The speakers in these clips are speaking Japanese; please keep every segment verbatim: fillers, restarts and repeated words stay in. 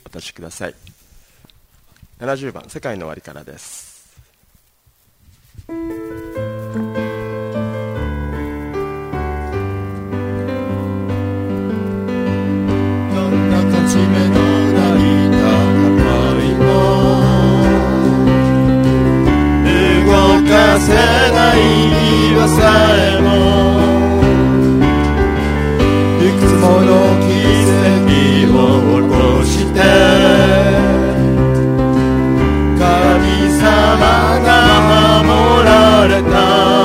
お立ちください。ななじゅうばん、世界の終わりからです。 どんな勝ち目のない戦いも動かせない岩さえもいくつもの奇跡を起こして神様が守られた。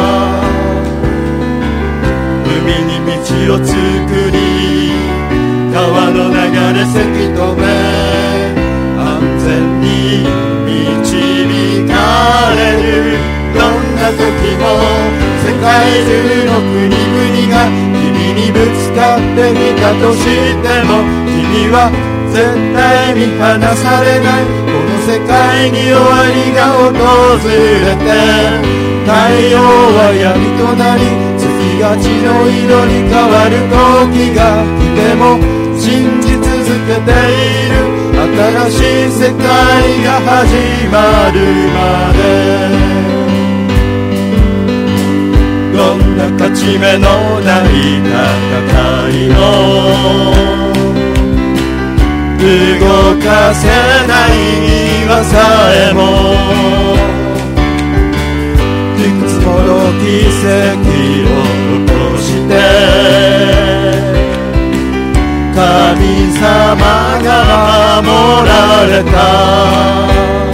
海に道を作り川の流れせき止め安全に導かれる。どんな時も世界中の国々が君にぶつかってみたとしても君は絶対見放されない。この世界に終わりが訪れて太陽は闇となり月が血の色に変わる時が来ても信じ続けている。新しい世界が始まるまでどんな勝ち目のない戦いを動かせない岩さえもいくつもの奇跡を起こして神様が守られた。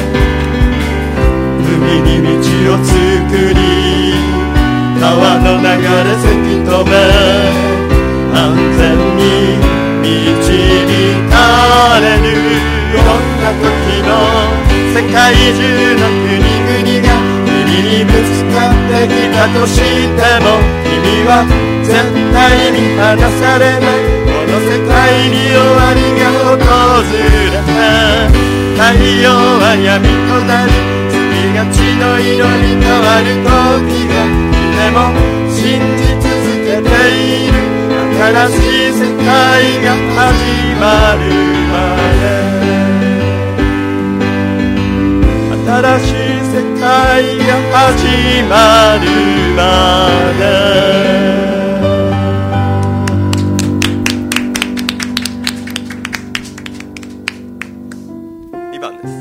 海に道を作り川の流れせき止め安全に導かれる。どんな時も世界中の国々が君にぶつかってきたとしても君は絶対見放されない。この世界に終わりが訪れて太陽は闇となり月が血の色に変わる時が来ても信じ続けている。新しい世界が始まるまで新しい世界が始まるまで。 にばんです。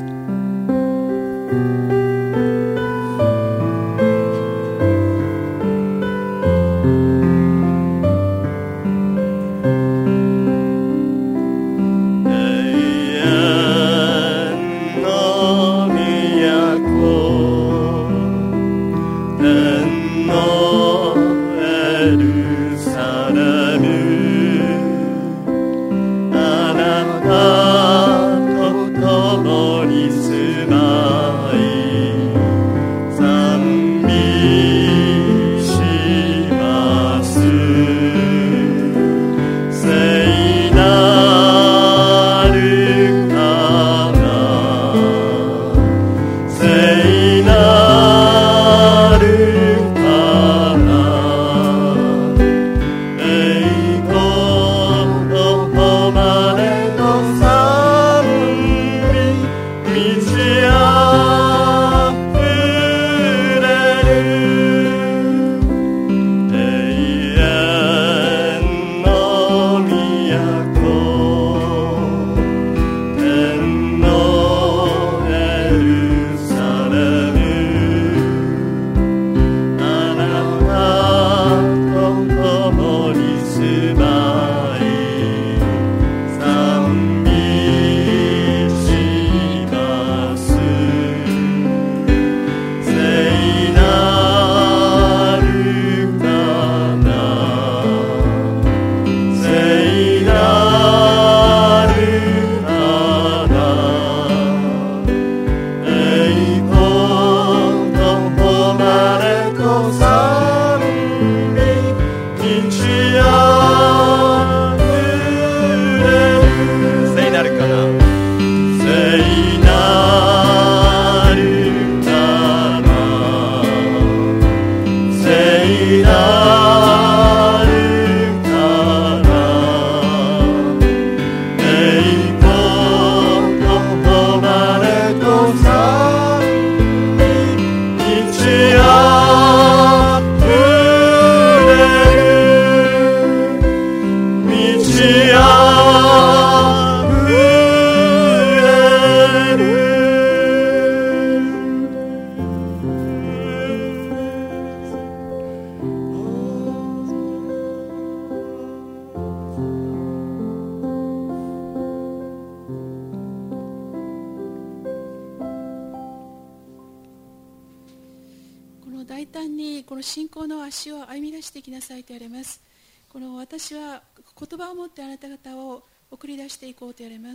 この信仰の足を歩み出していきなさいと言われます。この私は言葉を持ってあなた方を送り出していこうと言われます。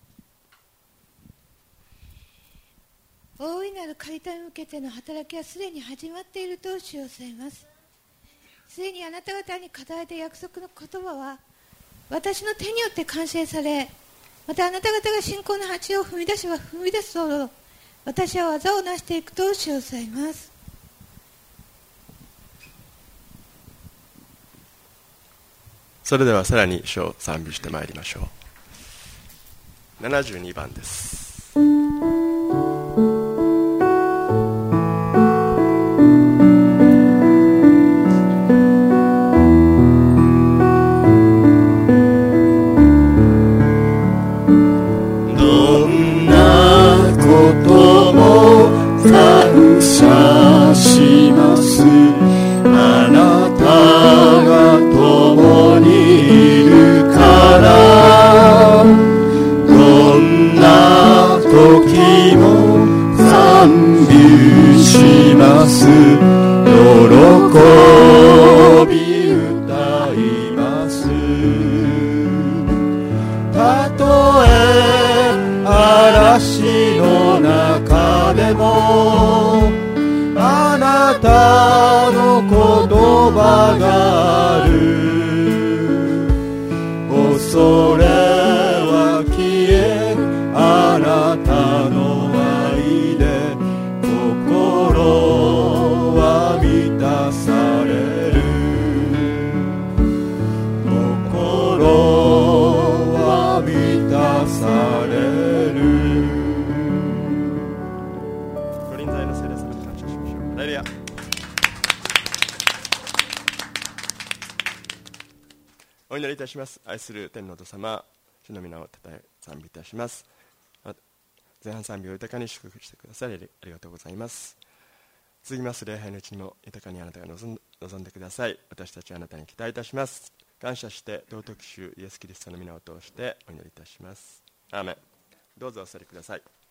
大いなる借り手に向けての働きはすでに始まっていると主を据えます。すでにあなた方に語られた約束の言葉は私の手によって完成され、またあなた方が信仰の鉢を踏み出せば踏み出すほど私は技を成していくと主を据えます。 それではさらに主を賛美してまいりましょう。ななじゅうにばんです。 どんなことも感謝します。あなたが共にいるから、どんな時も賛美します。喜び歌います。たとえ嵐の中でもあなたの言葉がある。恐れは消え、あなたの愛で心は満たされる。心は満たされる。 ご臨在の聖霊様に感謝しましょう。ハレルヤ。お祈りいたします。愛する天のお父様、主の皆をたたえ賛美いたします。前半賛美を豊かに祝福してくださりありがとうございます。続きます礼拝のうちにも豊かにあなたが望ん望んでください。私たちはあなたに期待いたします。感謝して道徳主イエスキリストの皆を通してお祈りいたします。アーメン。どうぞお座りください。